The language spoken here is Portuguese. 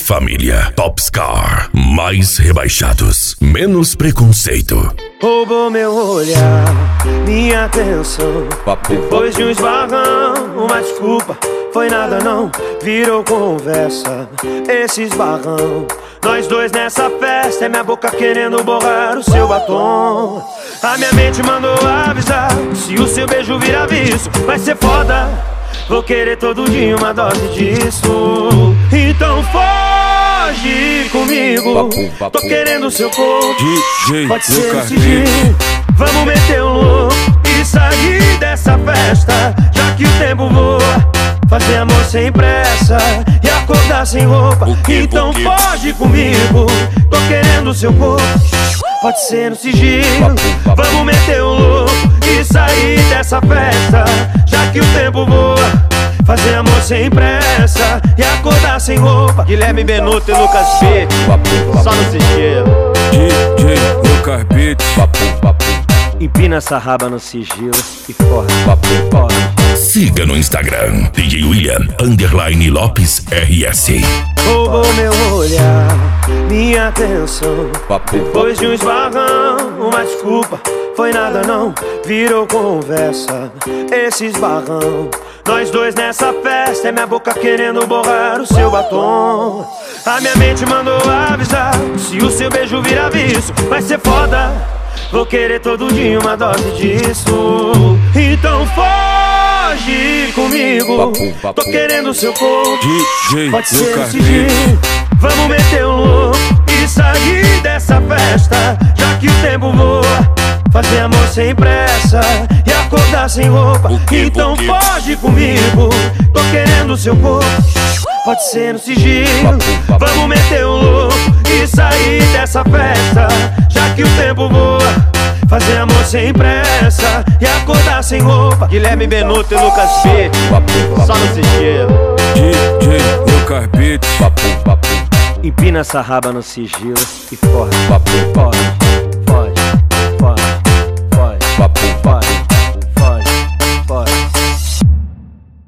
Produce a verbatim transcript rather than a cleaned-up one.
Família Popscar. Mais rebaixados, menos preconceito. Roubou meu olhar, minha atenção. Depois de um esbarrão, uma desculpa, foi nada não, virou conversa. Esse esbarrão, nós dois nessa festa, é minha boca querendo borrar o seu batom. A minha mente mandou avisar, se o seu beijo virar vício, vai ser foda. Vou querer todo dia uma dose disso. Então foge comigo, tô querendo seu corpo. Pode ser um sigilo, vamos meter um louco e sair dessa festa, já que o tempo voa. Fazer amor sem pressa e acordar sem roupa. Então foge comigo, tô querendo seu corpo. Pode ser no sigilo, vamos meter um louco e sair dessa festa, já que o tempo voa. Fazer amor sem pressa e acordar sem roupa. Guilherme Benuto e Lucas B, só no sigilo. D J Lucas Beat, empina essa raba no sigilo e forra, forra. Siga no Instagram D J William underline Lopes R S. Roubou meu olhar, minha atenção. Depois de um esbarrão, uma desculpa, foi nada não, virou conversa. Esse esbarrão, nós dois nessa festa, é minha boca querendo borrar o seu batom. A minha mente mandou avisar, se o seu beijo virar vício, vai ser foda. Vou querer todo dia uma dose disso. Então foge comigo, tô querendo seu corpo. Pode ser um sigilo, vamos meter um louco e sair dessa festa, já que o tempo voa. Fazer amor sem pressa e acordar sem roupa. Então foge comigo, tô querendo seu corpo. Pode ser no sigilo, vamos meter um louco e sair dessa festa, já que o tempo voa. Fazer amor sem pressa e acordar sem roupa. Guilherme Benuto e Lucas B, só no sigilo. D J Lucas Beat, empina essa raba no sigilo e forra,